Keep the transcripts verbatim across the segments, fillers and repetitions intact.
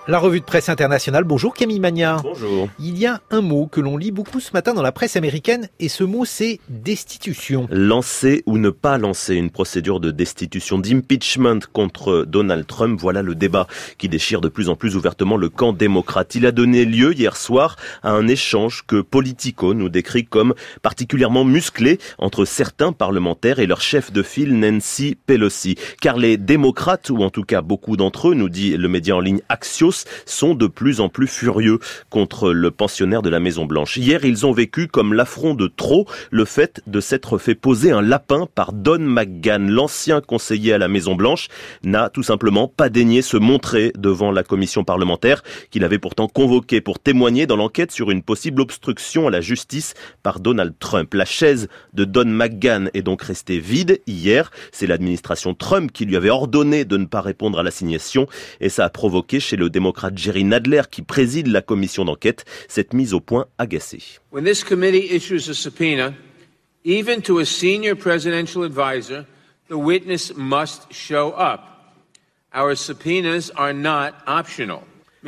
La revue de presse internationale. Bonjour Camille Magnard. Bonjour. Il y a un mot que l'on lit beaucoup ce matin dans la presse américaine et ce mot c'est destitution. Lancer ou ne pas lancer une procédure de destitution, d'impeachment contre Donald Trump, voilà le débat qui déchire de plus en plus ouvertement le camp démocrate. Il a donné lieu hier soir à un échange que Politico nous décrit comme particulièrement musclé entre certains parlementaires et leur chef de file Nancy Pelosi. Car les démocrates, ou en tout cas beaucoup d'entre eux, nous dit le média en ligne Axios, sont de plus en plus furieux contre le pensionnaire de la Maison-Blanche. Hier, ils ont vécu comme l'affront de trop le fait de s'être fait poser un lapin par Don McGahn. L'ancien conseiller à la Maison-Blanche n'a tout simplement pas daigné se montrer devant la commission parlementaire qu'il avait pourtant convoquée pour témoigner dans l'enquête sur une possible obstruction à la justice par Donald Trump. La chaise de Don McGahn est donc restée vide hier. C'est l'administration Trump qui lui avait ordonné de ne pas répondre à l'assignation et ça a provoqué chez le démocrate Jerry Nadler, qui préside la commission d'enquête, cette mise au point agacée. When this committee issues a subpoena, even to a senior presidential advisor, the witness must show up. Our subpoenas are not optional.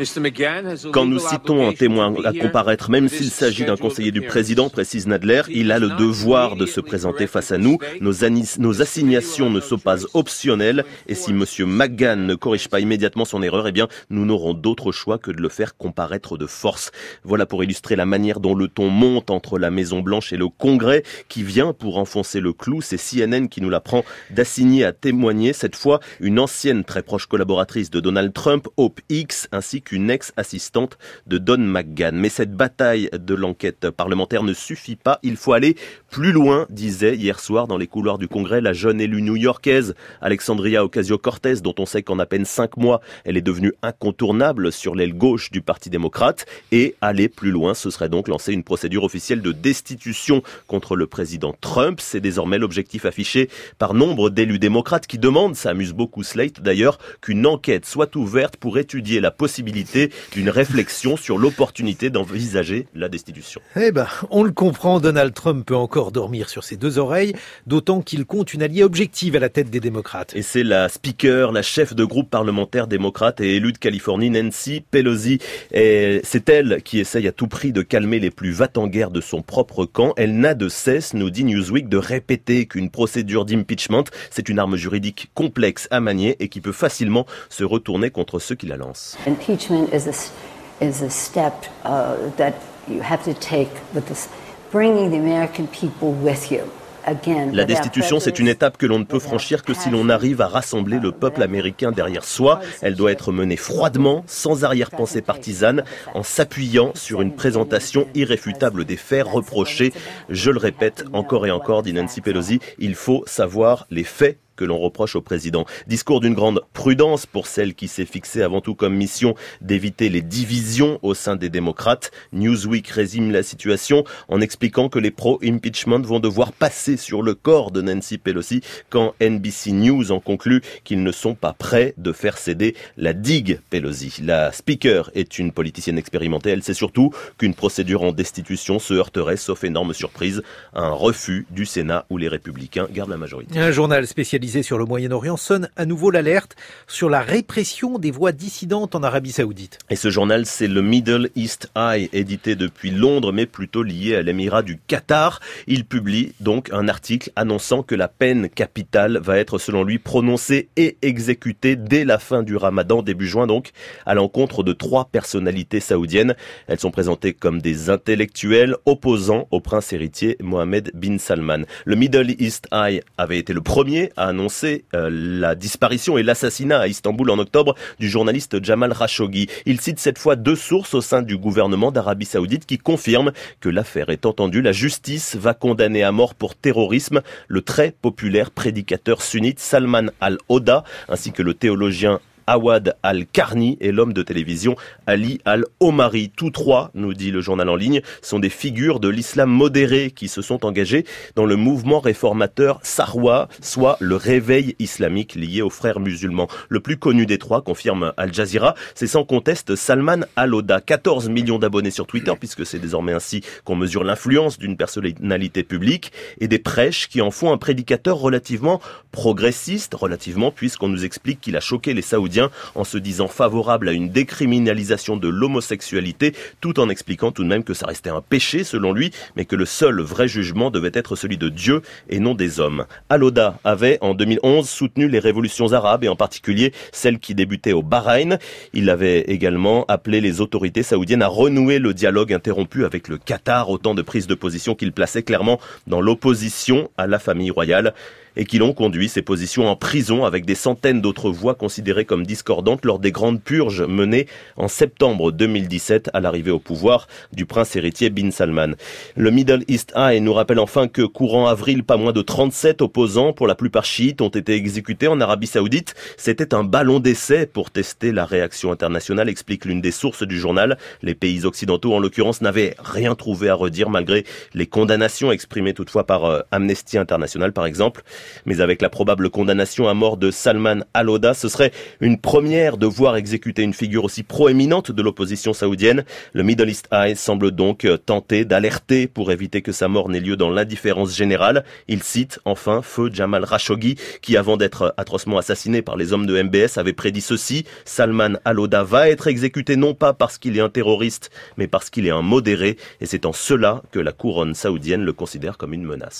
Quand nous citons un témoin à comparaître, même s'il s'agit d'un conseiller du président, précise Nadler, il a le devoir de se présenter face à nous. Nos, anis, nos assignations ne sont pas optionnelles et si M. McGahn ne corrige pas immédiatement son erreur, eh bien, nous n'aurons d'autre choix que de le faire comparaître de force. Voilà pour illustrer la manière dont le ton monte entre la Maison-Blanche et le Congrès qui vient pour enfoncer le clou. C'est C N N qui nous l'apprend d'assigner à témoigner, cette fois, une ancienne très proche collaboratrice de Donald Trump, Hope Hicks, ainsi qu'une ex-assistante de Don McGahn. Mais cette bataille de l'enquête parlementaire ne suffit pas. Il faut aller plus loin, disait hier soir dans les couloirs du Congrès la jeune élue new-yorkaise Alexandria Ocasio-Cortez, dont on sait qu'en à peine cinq mois, elle est devenue incontournable sur l'aile gauche du Parti démocrate. Et aller plus loin, ce serait donc lancer une procédure officielle de destitution contre le président Trump. C'est désormais l'objectif affiché par nombre d'élus démocrates qui demandent, ça amuse beaucoup Slate d'ailleurs, qu'une enquête soit ouverte pour étudier la possibilité d'une réflexion sur l'opportunité d'envisager la destitution. Eh ben, on le comprend, Donald Trump peut encore dormir sur ses deux oreilles, d'autant qu'il compte une alliée objective à la tête des démocrates. Et c'est la speaker, la chef de groupe parlementaire démocrate et élue de Californie, Nancy Pelosi. Et c'est elle qui essaye à tout prix de calmer les plus va-t-en-guerre de son propre camp. Elle n'a de cesse, nous dit Newsweek, de répéter qu'une procédure d'impeachment, c'est une arme juridique complexe à manier et qui peut facilement se retourner contre ceux qui la lancent. Impeachment is a, is a step uh, that you have to take with this, bringing the American people with you. Again, la destitution, c'est une étape que l'on ne peut franchir que si l'on arrive à rassembler le peuple américain derrière soi. Elle doit être menée froidement, sans arrière-pensée partisane, en s'appuyant sur une présentation irréfutable des faits reprochés. Je le répète encore et encore, dit Nancy Pelosi, il faut savoir les faits que l'on reproche au président. Discours d'une grande prudence pour celle qui s'est fixée avant tout comme mission d'éviter les divisions au sein des démocrates. Newsweek résume la situation en expliquant que les pro-impeachment vont devoir passer sur le corps de Nancy Pelosi quand N B C News en conclut qu'ils ne sont pas prêts de faire céder la digue Pelosi. La speaker est une politicienne expérimentée. Elle sait surtout qu'une procédure en destitution se heurterait, sauf énorme surprise, à un refus du Sénat où les républicains gardent la majorité. Un journal spécialisé sur le Moyen-Orient sonne à nouveau l'alerte sur la répression des voix dissidentes en Arabie Saoudite. Et ce journal, c'est le Middle East Eye, édité depuis Londres, mais plutôt lié à l'émirat du Qatar. Il publie donc un article annonçant que la peine capitale va être, selon lui, prononcée et exécutée dès la fin du Ramadan, début juin donc, à l'encontre de trois personnalités saoudiennes. Elles sont présentées comme des intellectuels opposants au prince héritier Mohammed bin Salman. Le Middle East Eye avait été le premier à annoncé euh, la disparition et l'assassinat à Istanbul en octobre du journaliste Jamal Khashoggi. Il cite cette fois deux sources au sein du gouvernement d'Arabie Saoudite qui confirment que l'affaire est entendue. La justice va condamner à mort pour terrorisme le très populaire prédicateur sunnite Salman al-Oda ainsi que le théologien Awad al-Karni et l'homme de télévision Ali al-Omari. Tous trois, nous dit le journal en ligne, sont des figures de l'islam modéré qui se sont engagés dans le mouvement réformateur Sarwa, soit le réveil islamique lié aux frères musulmans. Le plus connu des trois, confirme Al Jazeera, c'est sans conteste Salman al-Oda. quatorze millions d'abonnés sur Twitter, puisque c'est désormais ainsi qu'on mesure l'influence d'une personnalité publique, et des prêches qui en font un prédicateur relativement progressiste, relativement, puisqu'on nous explique qu'il a choqué les Saoudiens saoudien en se disant favorable à une décriminalisation de l'homosexualité, tout en expliquant tout de même que ça restait un péché selon lui, mais que le seul vrai jugement devait être celui de Dieu et non des hommes. Al-Auda avait en deux mille onze soutenu les révolutions arabes et en particulier celle qui débutait au Bahreïn. Il avait également appelé les autorités saoudiennes à renouer le dialogue interrompu avec le Qatar, autant de prises de position qu'il plaçait clairement dans l'opposition à la famille royale et qui l'ont conduit ces positions en prison avec des centaines d'autres voix considérées comme discordantes lors des grandes purges menées en septembre deux mille dix-sept à l'arrivée au pouvoir du prince héritier Bin Salman. Le Middle East Eye nous rappelle enfin que courant avril, pas moins de trente-sept opposants, pour la plupart chiites, ont été exécutés en Arabie Saoudite. C'était un ballon d'essai pour tester la réaction internationale, explique l'une des sources du journal. Les pays occidentaux, en l'occurrence, n'avaient rien trouvé à redire malgré les condamnations exprimées toutefois par euh, Amnesty International par exemple. Mais avec la probable condamnation à mort de Salman Al-Auda, ce serait une première de voir exécuter une figure aussi proéminente de l'opposition saoudienne. Le Middle East Eye semble donc tenter d'alerter pour éviter que sa mort n'ait lieu dans l'indifférence générale. Il cite enfin feu Jamal Khashoggi, qui avant d'être atrocement assassiné par les hommes de M B S avait prédit ceci: Salman Al-Auda va être exécuté non pas parce qu'il est un terroriste, mais parce qu'il est un modéré, et c'est en cela que la couronne saoudienne le considère comme une menace.